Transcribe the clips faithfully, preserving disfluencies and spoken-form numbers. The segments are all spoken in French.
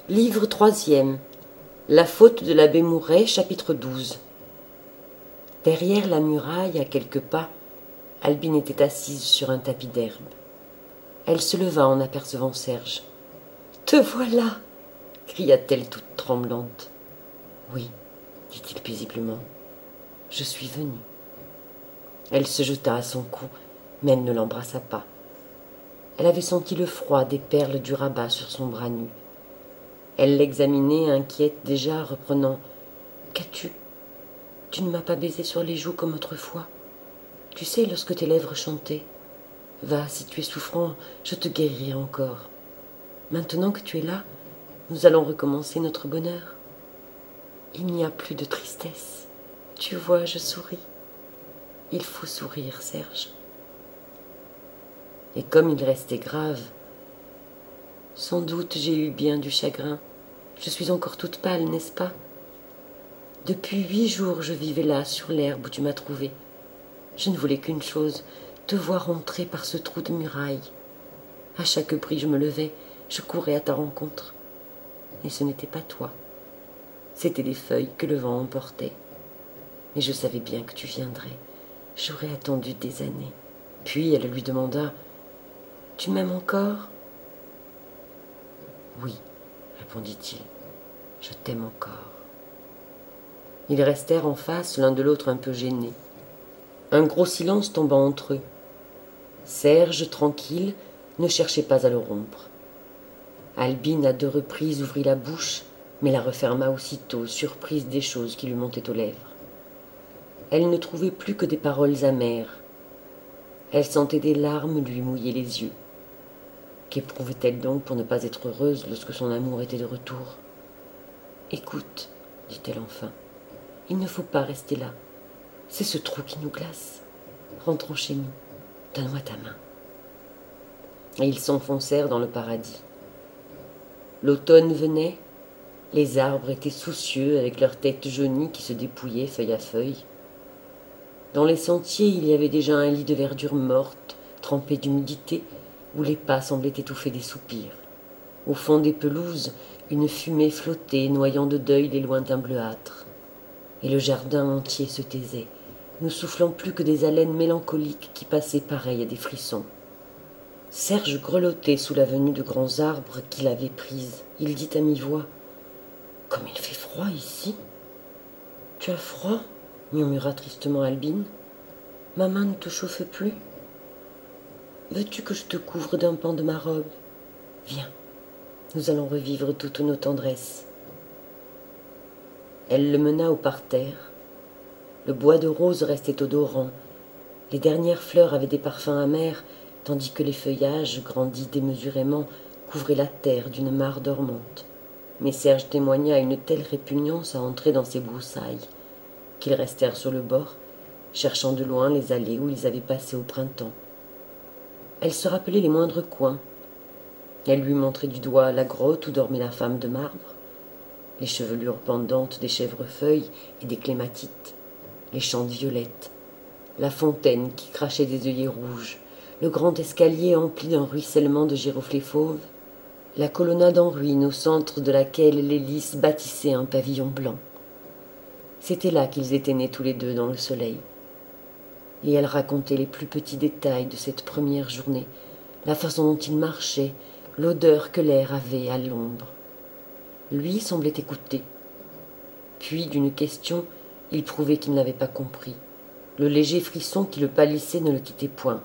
Livre troisième. La faute de l'abbé Mouret, chapitre douze. Derrière la muraille, à quelques pas, Albine était assise sur un tapis d'herbe. Elle se leva en apercevant Serge. « Te voilà !» cria-t-elle toute tremblante. « Oui, » dit-il paisiblement, « je suis venue. » Elle se jeta à son cou, mais elle ne l'embrassa pas. Elle avait senti le froid des perles du rabat sur son bras nu. Elle l'examinait, inquiète déjà, reprenant « Qu'as-tu ? Tu ne m'as pas baisé sur les joues comme autrefois. Tu sais, lorsque tes lèvres chantaient. Va, si tu es souffrant, je te guérirai encore. Maintenant que tu es là, nous allons recommencer notre bonheur. Il n'y a plus de tristesse. Tu vois, je souris. Il faut sourire, Serge. » Et comme il restait grave, « Sans doute j'ai eu bien du chagrin. Je suis encore toute pâle, n'est-ce pas? Depuis huit jours je vivais là, sur l'herbe où tu m'as trouvée. Je ne voulais qu'une chose, te voir entrer par ce trou de muraille. À chaque bris je me levais, je courais à ta rencontre. Et ce n'était pas toi. C'étaient des feuilles que le vent emportait. Mais je savais bien que tu viendrais. J'aurais attendu des années. » Puis elle lui demanda « Tu m'aimes encore ?»« Oui, » répondit-il, « je t'aime encore. » Ils restèrent en face l'un de l'autre un peu gênés. Un gros silence tomba entre eux. Serge, tranquille, ne cherchait pas à le rompre. Albine, à deux reprises, ouvrit la bouche, mais la referma aussitôt, surprise des choses qui lui montaient aux lèvres. Elle ne trouvait plus que des paroles amères. Elle sentait des larmes lui mouiller les yeux. Qu'éprouvait-elle donc pour ne pas être heureuse lorsque son amour était de retour? « Écoute, dit-elle enfin, il ne faut pas rester là. C'est ce trou qui nous glace. Rentrons chez nous. Donne-moi ta main. » Et ils s'enfoncèrent dans le paradis. L'automne venait. Les arbres étaient soucieux avec leurs têtes jaunies qui se dépouillaient feuille à feuille. Dans les sentiers, il y avait déjà un lit de verdure morte, trempé d'humidité, où les pas semblaient étouffer des soupirs. Au fond des pelouses, une fumée flottait, noyant de deuil les lointains bleuâtres. Et le jardin entier se taisait, ne soufflant plus que des haleines mélancoliques qui passaient pareilles à des frissons. Serge grelottait sous la venue de grands arbres qui l'avaient prise. Il dit à mi-voix « Comme il fait froid ici !»« Tu as froid ?» murmura tristement Albine. « Ma main ne te chauffe plus ? Veux-tu que je te couvre d'un pan de ma robe ? Viens, nous allons revivre toutes nos tendresses. » Elle le mena au parterre. Le bois de rose restait odorant. Les dernières fleurs avaient des parfums amers, tandis que les feuillages, grandis démesurément, couvraient la terre d'une mare dormante. Mais Serge témoigna une telle répugnance à entrer dans ces broussailles qu'ils restèrent sur le bord, cherchant de loin les allées où ils avaient passé au printemps. Elle se rappelait les moindres coins. Elle lui montrait du doigt la grotte où dormait la femme de marbre, les chevelures pendantes des chèvrefeuilles et des clématites, les champs de violettes, la fontaine qui crachait des œillets rouges, le grand escalier empli d'un ruissellement de giroflées fauves, la colonnade en ruine au centre de laquelle les lys bâtissaient un pavillon blanc. C'était là qu'ils étaient nés tous les deux dans le soleil. Et elle racontait les plus petits détails de cette première journée, la façon dont ils marchaient, l'odeur que l'air avait à l'ombre. Lui semblait écouter. Puis, d'une question, il prouvait qu'il n'avait pas compris. Le léger frisson qui le pâlissait ne le quittait point.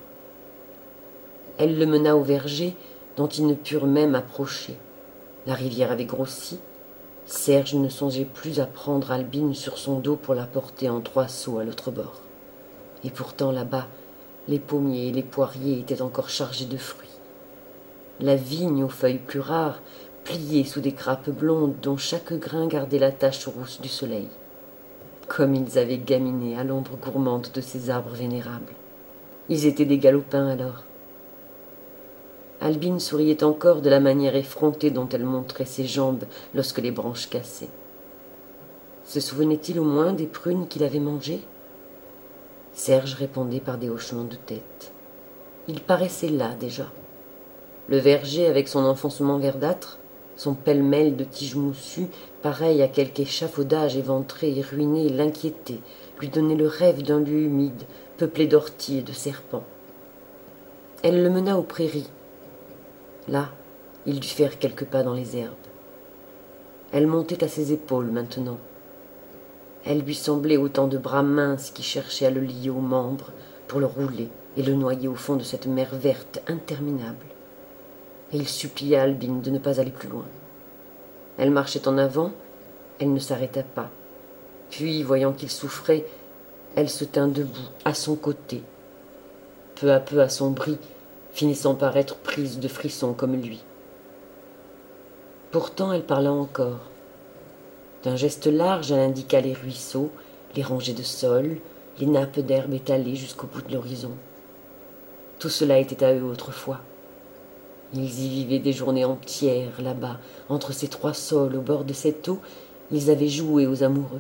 Elle le mena au verger, dont ils ne purent même approcher. La rivière avait grossi. Serge ne songeait plus à prendre Albine sur son dos pour la porter en trois sauts à l'autre bord. Et pourtant, là-bas, les pommiers et les poiriers étaient encore chargés de fruits. La vigne aux feuilles plus rares, pliée sous des grappes blondes dont chaque grain gardait la tache rousse du soleil. Comme ils avaient gaminé à l'ombre gourmande de ces arbres vénérables. Ils étaient des galopins alors. Albine souriait encore de la manière effrontée dont elle montrait ses jambes lorsque les branches cassaient. Se souvenait-il au moins des prunes qu'il avait mangées? Serge répondait par des hochements de tête. Il paraissait là déjà. Le verger avec son enfoncement verdâtre, Son pêle-mêle de tiges moussues, pareil à quelque échafaudage éventré et ruiné, l'inquiétait, lui donnait le rêve d'un lieu humide, peuplé d'orties et de serpents. Elle le mena aux prairies. Là, il dut faire quelques pas dans les herbes. Elle montait à ses épaules maintenant. Elle lui semblait autant de bras minces qui cherchaient à le lier aux membres pour le rouler et le noyer au fond de cette mer verte interminable. Et il supplia Albine de ne pas aller plus loin. Elle marchait en avant, elle ne s'arrêta pas. Puis, voyant qu'il souffrait, elle se tint debout, à son côté, peu à peu assombrie, finissant par être prise de frissons comme lui. Pourtant, elle parla encore. D'un geste large, elle indiqua les ruisseaux, les rangées de saules, les nappes d'herbe étalées jusqu'au bout de l'horizon. Tout cela était à eux autrefois. Ils y vivaient des journées entières, là-bas, entre ces trois saules, au bord de cette eau, ils avaient joué aux amoureux.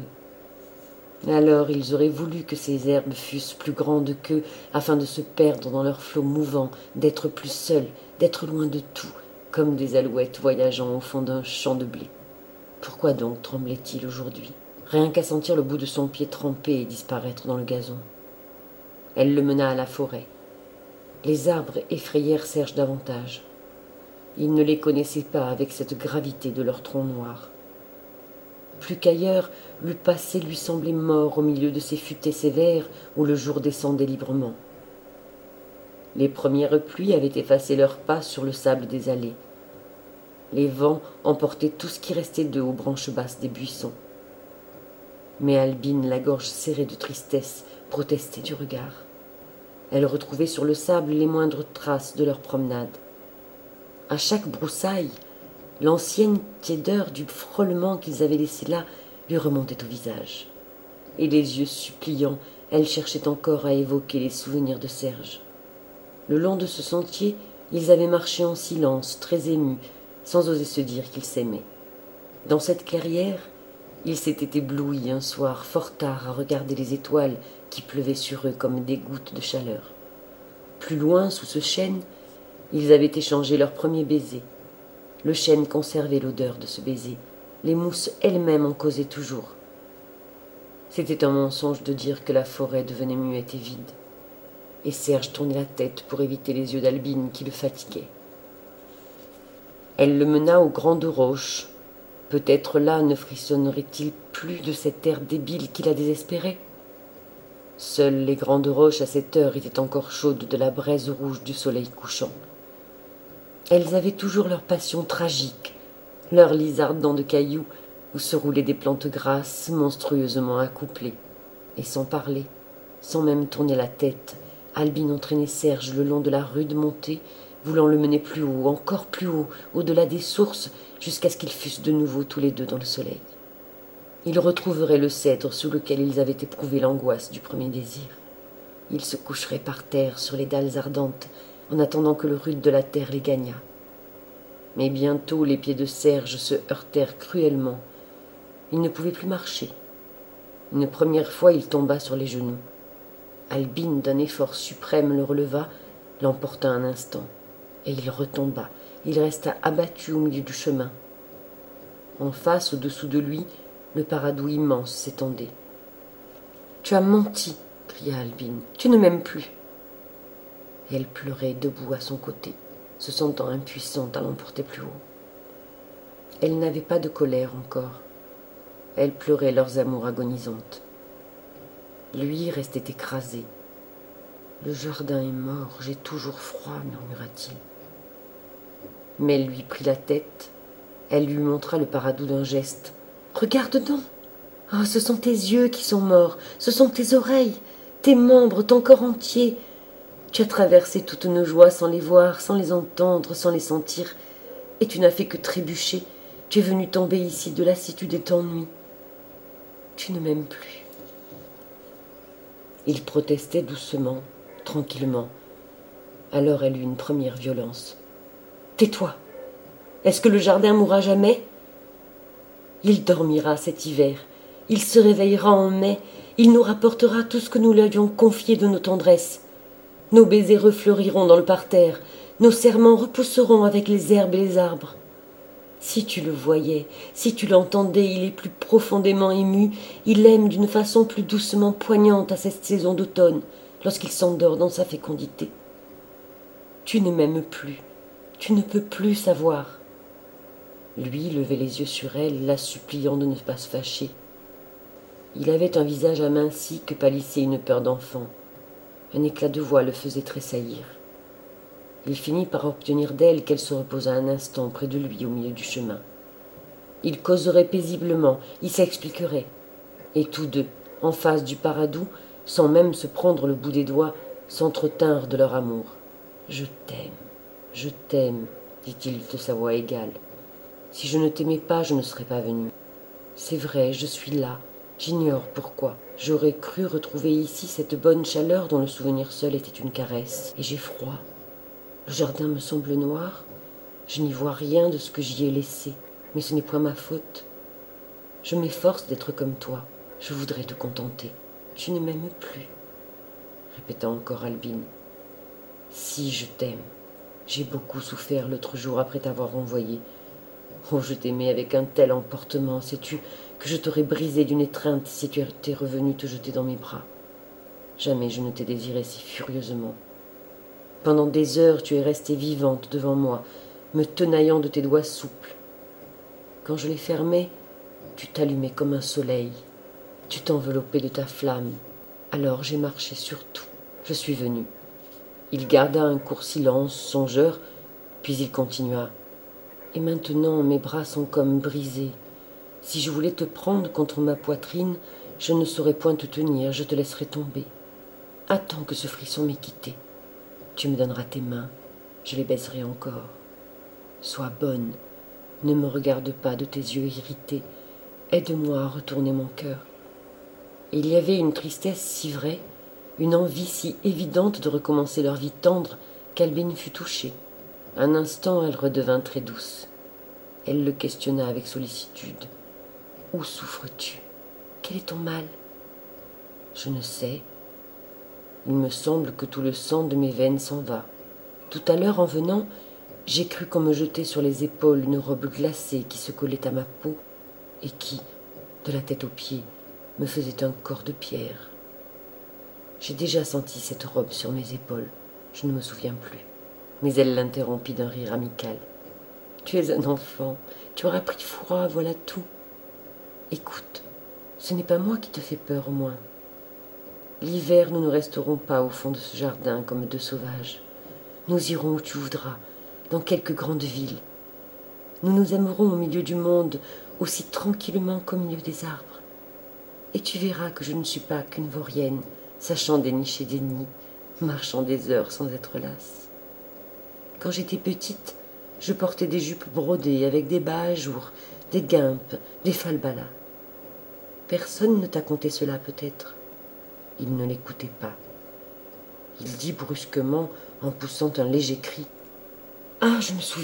Alors ils auraient voulu que ces herbes fussent plus grandes qu'eux, afin de se perdre dans leurs flots mouvants, d'être plus seuls, d'être loin de tout, comme des alouettes voyageant au fond d'un champ de blé. Pourquoi donc tremblait-il aujourd'hui, rien qu'à sentir le bout de son pied tremper et disparaître dans le gazon? Elle le mena à la forêt. Les arbres effrayèrent Serge davantage. Il ne les connaissait pas avec cette gravité de leurs troncs noirs. Plus qu'ailleurs, le passé lui semblait mort au milieu de ces futaies sévères où le jour descendait librement. Les premières pluies avaient effacé leurs pas sur le sable des allées. Les vents emportaient tout ce qui restait d'eux aux branches basses des buissons. Mais Albine, la gorge serrée de tristesse, protestait du regard. Elle retrouvait sur le sable les moindres traces de leur promenade. À chaque broussaille, l'ancienne tiédeur du frôlement qu'ils avaient laissé là lui remontait au visage. Et les yeux suppliants, elle cherchait encore à évoquer les souvenirs de Serge. Le long de ce sentier, ils avaient marché en silence, très émus, sans oser se dire qu'ils s'aimaient. Dans cette clairière, il s'était ébloui un soir fort tard à regarder les étoiles qui pleuvaient sur eux comme des gouttes de chaleur. Plus loin, sous ce chêne, ils avaient échangé leur premier baiser. Le chêne conservait l'odeur de ce baiser. Les mousses elles-mêmes en causaient toujours. C'était un mensonge de dire que la forêt devenait muette et vide. Et Serge tournait la tête pour éviter les yeux d'Albine qui le fatiguaient. Elle le mena aux grandes roches. Peut-être là ne frissonnerait-il plus de cet air débile qui la désespérait. Seules les grandes roches à cette heure étaient encore chaudes de la braise rouge du soleil couchant. Elles avaient toujours leur passion tragique, leur lys ardent de cailloux où se roulaient des plantes grasses monstrueusement accouplées. Et sans parler, sans même tourner la tête, Albine entraînait Serge le long de la rude montée, voulant le mener plus haut, encore plus haut, au-delà des sources, jusqu'à ce qu'ils fussent de nouveau tous les deux dans le soleil. Ils retrouveraient le cèdre sous lequel ils avaient éprouvé l'angoisse du premier désir. Ils se coucheraient par terre sur les dalles ardentes, en attendant que le rude de la terre les gagnât. Mais bientôt les pieds de Serge se heurtèrent cruellement. Il ne pouvait plus marcher. Une première fois, il tomba sur les genoux. Albine, d'un effort suprême, le releva, l'emporta un instant, et il retomba. Il resta abattu au milieu du chemin. En face, au-dessous de lui, le paradou immense s'étendait. « Tu as menti !» cria Albine. « Tu ne m'aimes plus !» Elle pleurait debout à son côté, se sentant impuissante à l'emporter plus haut. Elle n'avait pas de colère encore. Elle pleurait leurs amours agonisantes. Lui restait écrasé. « Le jardin est mort, j'ai toujours froid, » murmura-t-il. Mais elle lui prit la tête. Elle lui montra le paradou d'un geste. « Regarde donc! Oh, ce sont tes yeux qui sont morts, ce sont tes oreilles, tes membres, ton corps entier. Tu as traversé toutes nos joies sans les voir, sans les entendre, sans les sentir, et tu n'as fait que trébucher. Tu es venu tomber ici de lassitude et d'ennui. Tu ne m'aimes plus. » Il protestait doucement, tranquillement. Alors elle eut une première violence. « Tais-toi! Est-ce que le jardin mourra jamais? Il dormira cet hiver, il se réveillera en mai, il nous rapportera tout ce que nous lui avions confié de nos tendresses. Nos baisers refleuriront dans le parterre, nos serments repousseront avec les herbes et les arbres. Si tu le voyais, si tu l'entendais, il est plus profondément ému, il aime d'une façon plus doucement poignante à cette saison d'automne, lorsqu'il s'endort dans sa fécondité. Tu ne m'aimes plus, tu ne peux plus savoir. Lui levait les yeux sur elle, la suppliant de ne pas se fâcher. Il avait un visage aminci que pâlissait une peur d'enfant. Un éclat de voix le faisait tressaillir. Il finit par obtenir d'elle qu'elle se reposât un instant près de lui au milieu du chemin. Ils causeraient paisiblement, ils s'expliqueraient. Et tous deux, en face du Paradou, sans même se prendre le bout des doigts, s'entretinrent de leur amour. « Je t'aime, je t'aime, dit-il de sa voix égale. Si je ne t'aimais pas, je ne serais pas venu. C'est vrai, je suis là, j'ignore pourquoi. J'aurais cru retrouver ici cette bonne chaleur dont le souvenir seul était une caresse. Et j'ai froid. Le jardin me semble noir. Je n'y vois rien de ce que j'y ai laissé, mais ce n'est point ma faute. Je m'efforce d'être comme toi. Je voudrais te contenter. Tu ne m'aimes plus, répéta encore Albine. Si je t'aime. J'ai beaucoup souffert l'autre jour après t'avoir renvoyé. Oh, je t'aimais avec un tel emportement, sais-tu, que je t'aurais brisé d'une étreinte si tu étais revenu te jeter dans mes bras. Jamais je ne t'ai désiré si furieusement. Pendant des heures, tu es restée vivante devant moi, me tenaillant de tes doigts souples. Quand je les fermais, tu t'allumais comme un soleil. Tu t'enveloppais de ta flamme. Alors j'ai marché sur tout. Je suis venu. Il garda un court silence, songeur, puis il continua. Et maintenant, mes bras sont comme brisés. Si je voulais te prendre contre ma poitrine, je ne saurais point te tenir, je te laisserais tomber. Attends que ce frisson m'ait quitté. Tu me donneras tes mains, je les baiserai encore. Sois bonne, ne me regarde pas de tes yeux irrités. Aide-moi à retourner mon cœur. Et il y avait une tristesse si vraie, une envie si évidente de recommencer leur vie tendre, qu'Albine fut touchée. Un instant, elle redevint très douce. Elle le questionna avec sollicitude. « Où souffres-tu? Quel est ton mal ?»« Je ne sais. Il me semble que tout le sang de mes veines s'en va. Tout à l'heure, en venant, j'ai cru qu'on me jetait sur les épaules une robe glacée qui se collait à ma peau et qui, de la tête aux pieds, me faisait un corps de pierre. J'ai déjà senti cette robe sur mes épaules. Je ne me souviens plus. » Mais elle l'interrompit d'un rire amical. « Tu es un enfant, tu auras pris froid, voilà tout. Écoute, ce n'est pas moi qui te fais peur au moins. L'hiver, nous ne resterons pas au fond de ce jardin comme deux sauvages. Nous irons où tu voudras, dans quelque grande ville. Nous nous aimerons au milieu du monde, aussi tranquillement qu'au milieu des arbres. Et tu verras que je ne suis pas qu'une vaurienne, sachant dénicher des nids, marchant des heures sans être lasse. Quand j'étais petite, je portais des jupes brodées avec des bas à jour, des guimpes, des falbalas. Personne ne t'a conté cela peut-être. » Il ne l'écoutait pas. Il dit brusquement, en poussant un léger cri, « Ah, je me souviens !»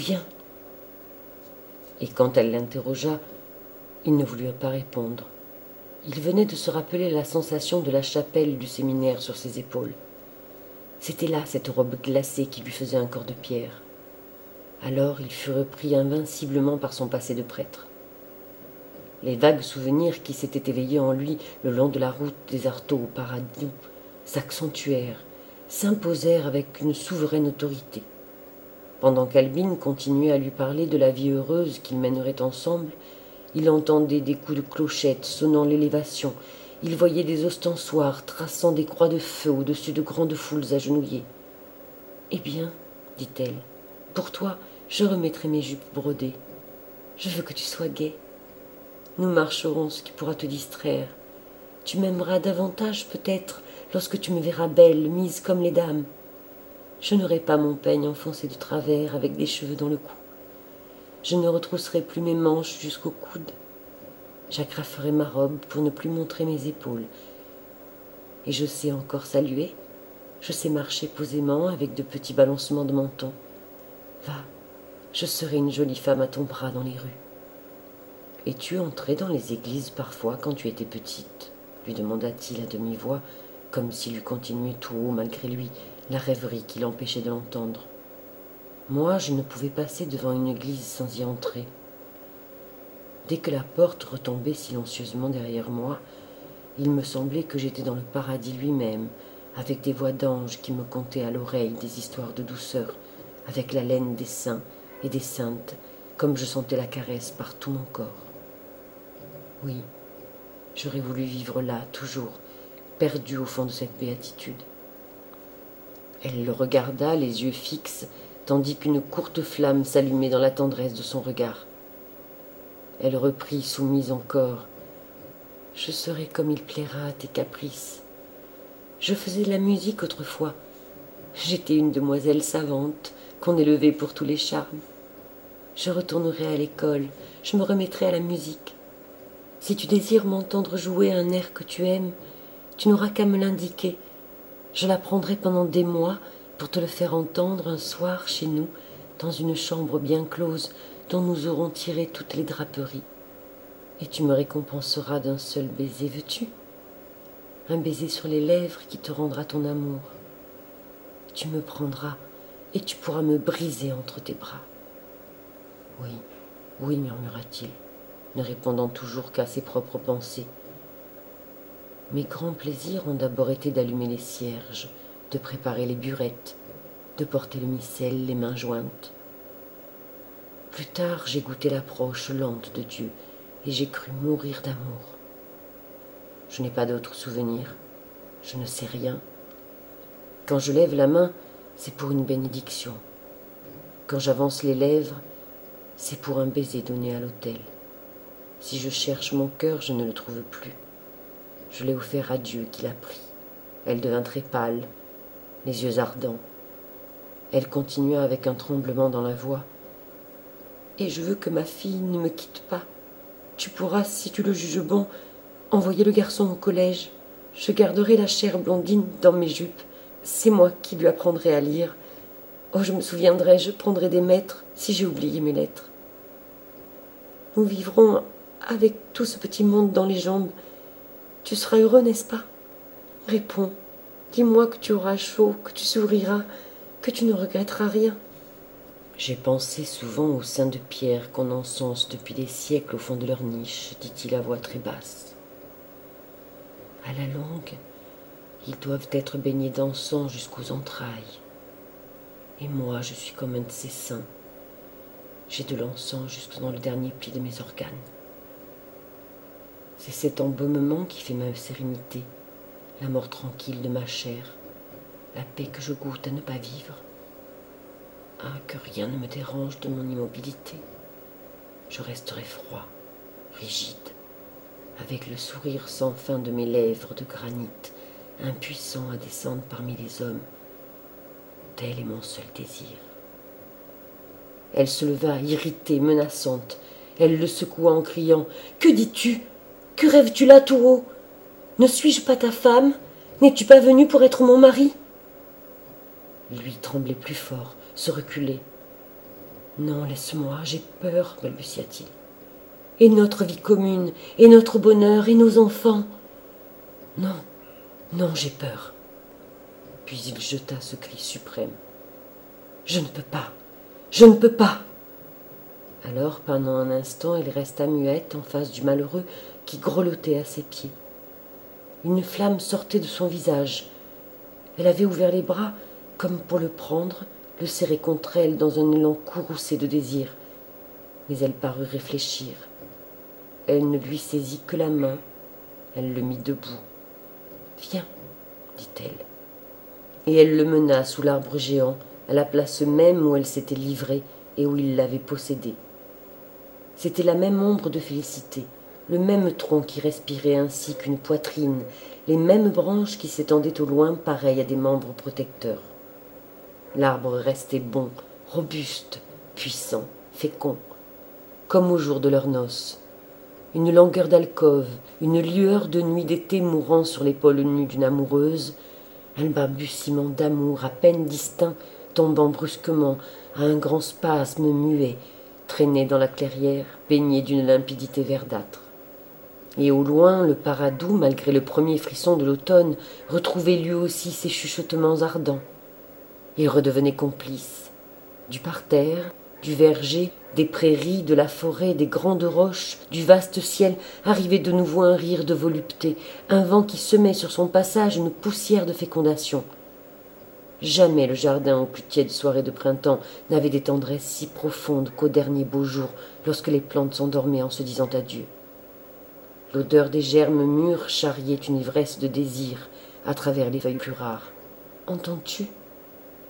Et quand elle l'interrogea, il ne voulut pas répondre. Il venait de se rappeler la sensation de la chapelle du séminaire sur ses épaules. C'était là cette robe glacée qui lui faisait un corps de pierre. Alors il fut repris invinciblement par son passé de prêtre. Les vagues souvenirs qui s'étaient éveillés en lui le long de la route des Artaud au Paradou s'accentuèrent, s'imposèrent avec une souveraine autorité. Pendant qu'Albine continuait à lui parler de la vie heureuse qu'ils mèneraient ensemble, il entendait des coups de clochette sonnant l'élévation. Il voyait des ostensoirs traçant des croix de feu au-dessus de grandes foules agenouillées. « Eh bien, dit-elle, pour toi, je remettrai mes jupes brodées. Je veux que tu sois gai. Nous marcherons, ce qui pourra te distraire. Tu m'aimeras davantage, peut-être, lorsque tu me verras belle, mise comme les dames. Je n'aurai pas mon peigne enfoncé de travers avec des cheveux dans le cou. Je ne retrousserai plus mes manches jusqu'au coude. J'agraferai ma robe pour ne plus montrer mes épaules. Et je sais encore saluer. Je sais marcher posément avec de petits balancements de menton. Va, je serai une jolie femme à ton bras dans les rues. « Es-tu entrée dans les églises parfois quand tu étais petite ?» lui demanda-t-il à demi-voix, comme s'il eût continué tout haut malgré lui la rêverie qui l'empêchait de l'entendre. « Moi, je ne pouvais passer devant une église sans y entrer. Dès que la porte retombait silencieusement derrière moi, il me semblait que j'étais dans le paradis lui-même, avec des voix d'anges qui me contaient à l'oreille des histoires de douceur, avec l'haleine des saints et des saintes, comme je sentais la caresse par tout mon corps. Oui, j'aurais voulu vivre là, toujours, perdu au fond de cette béatitude. Elle le regarda, les yeux fixes, tandis qu'une courte flamme s'allumait dans la tendresse de son regard. Elle reprit, soumise encore. « Je serai comme il plaira à tes caprices. Je faisais de la musique autrefois. J'étais une demoiselle savante qu'on élevait pour tous les charmes. Je retournerai à l'école, je me remettrai à la musique. Si tu désires m'entendre jouer un air que tu aimes, tu n'auras qu'à me l'indiquer. Je l'apprendrai pendant des mois pour te le faire entendre un soir chez nous, dans une chambre bien close dont nous aurons tiré toutes les draperies. Et tu me récompenseras d'un seul baiser, veux-tu? Un baiser sur les lèvres qui te rendra ton amour. Tu me prendras et tu pourras me briser entre tes bras. Oui, oui, murmura-t-il, ne répondant toujours qu'à ses propres pensées. Mes grands plaisirs ont d'abord été d'allumer les cierges, de préparer les burettes, de porter le missel les mains jointes. Plus tard, j'ai goûté l'approche lente de Dieu, et j'ai cru mourir d'amour. Je n'ai pas d'autres souvenirs, je ne sais rien. Quand je lève la main, c'est pour une bénédiction. Quand j'avance les lèvres, c'est pour un baiser donné à l'autel. Si je cherche mon cœur, je ne le trouve plus. Je l'ai offert à Dieu qui l'a pris. Elle devint très pâle, les yeux ardents. Elle continua avec un tremblement dans la voix. « Et je veux que ma fille ne me quitte pas. Tu pourras, si tu le juges bon, envoyer le garçon au collège. Je garderai la chère blondine dans mes jupes. C'est moi qui lui apprendrai à lire. Oh, je me souviendrai, je prendrai des maîtres si j'ai oublié mes lettres. Nous vivrons avec tout ce petit monde dans les jambes. Tu seras heureux, n'est-ce pas? Réponds, dis-moi que tu auras chaud, que tu souriras, que tu ne regretteras rien. » J'ai pensé souvent aux saints de pierre qu'on encense depuis des siècles au fond de leur niche, dit-il à voix très basse. À la longue, ils doivent être baignés d'encens jusqu'aux entrailles. Et moi, je suis comme un de ces saints. J'ai de l'encens jusque dans le dernier pli de mes organes. C'est cet embaumement qui fait ma sérénité, la mort tranquille de ma chair, la paix que je goûte à ne pas vivre. Ah, que rien ne me dérange de mon immobilité. Je resterai froid, rigide, avec le sourire sans fin de mes lèvres de granit, impuissant à descendre parmi les hommes. Tel est mon seul désir. Elle se leva, irritée, menaçante. Elle le secoua en criant « Que dis-tu? Que rêves-tu là tout haut? Ne suis-je pas ta femme? N'es-tu pas venu pour être mon mari ?» Lui tremblait plus fort, se reculait. « Non, laisse-moi, j'ai peur, balbutia-t-il. Et notre vie commune, et notre bonheur, et nos enfants. Non, non, j'ai peur. » Puis il jeta ce cri suprême. « Je ne peux pas, je ne peux pas !» Alors, pendant un instant, elle resta muette en face du malheureux qui grelottait à ses pieds. Une flamme sortait de son visage. Elle avait ouvert les bras comme pour le prendre, le serrer contre elle dans un élan courroucé de désir. Mais elle parut réfléchir. Elle ne lui saisit que la main. Elle le mit debout. « Viens, dit-elle. » Et elle le mena sous l'arbre géant, à la place même où elle s'était livrée et où il l'avait possédée. C'était la même ombre de félicité, le même tronc qui respirait ainsi qu'une poitrine, les mêmes branches qui s'étendaient au loin pareilles à des membres protecteurs. L'arbre restait bon, robuste, puissant, fécond, comme au jour de leurs noces. Une langueur d'alcôve, une lueur de nuit d'été mourant sur l'épaule nue d'une amoureuse, un balbutiement d'amour à peine distinct tombant brusquement à un grand spasme muet, traîné dans la clairière, baigné d'une limpidité verdâtre. Et au loin, le Paradou, malgré le premier frisson de l'automne, retrouvait lui aussi ses chuchotements ardents. Ils redevenaient complices. Du parterre, du verger, Des prairies, de la forêt, des grandes roches, du vaste ciel, arrivait de nouveau un rire de volupté, un vent qui semait sur son passage une poussière de fécondation. Jamais le jardin aux plus tièdes soirées de printemps n'avait des tendresses si profondes qu'au dernier beau jour, lorsque les plantes s'endormaient en se disant adieu. L'odeur des germes mûrs charriait une ivresse de désir à travers les feuilles plus rares. « Entends-tu ? Entends-tu »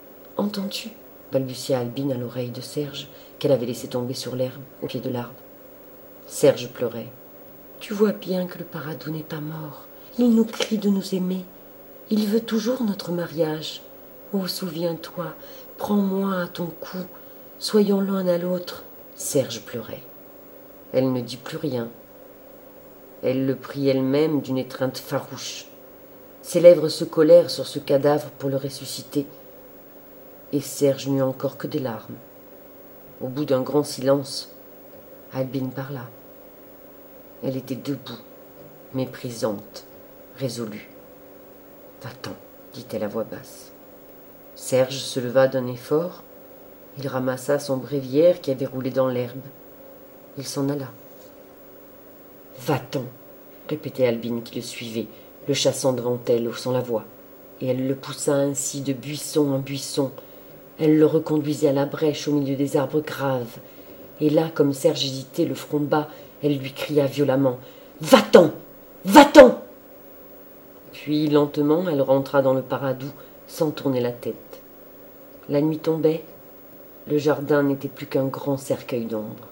balbutia Albine à l'oreille de Serge, qu'elle avait laissé tomber sur l'herbe, au pied de l'arbre. Serge pleurait. « Tu vois bien que le Paradou n'est pas mort. Il nous crie de nous aimer. Il veut toujours notre mariage. Oh, souviens-toi, prends-moi à ton cou, soyons l'un à l'autre. » Serge pleurait. Elle ne dit plus rien. Elle le prit elle-même d'une étreinte farouche. Ses lèvres se collèrent sur ce cadavre pour le ressusciter, et Serge n'eut encore que des larmes. Au bout d'un grand silence, Albine parla. Elle était debout, méprisante, résolue. « Va-t'en, dit-elle à voix basse. » Serge se leva d'un effort. Il ramassa son bréviaire qui avait roulé dans l'herbe. Il s'en alla. « Va-t'en, répétait Albine qui le suivait, le chassant devant elle, haussant la voix. Et elle le poussa ainsi de buisson en buisson. Elle le reconduisait à la brèche au milieu des arbres graves. Et là, comme Serge hésitait, le front bas, elle lui cria violemment « Va-t'en! Va-t'en » Puis, lentement, elle rentra dans le Paradou, sans tourner la tête. La nuit tombait. Le jardin n'était plus qu'un grand cercueil d'ombre.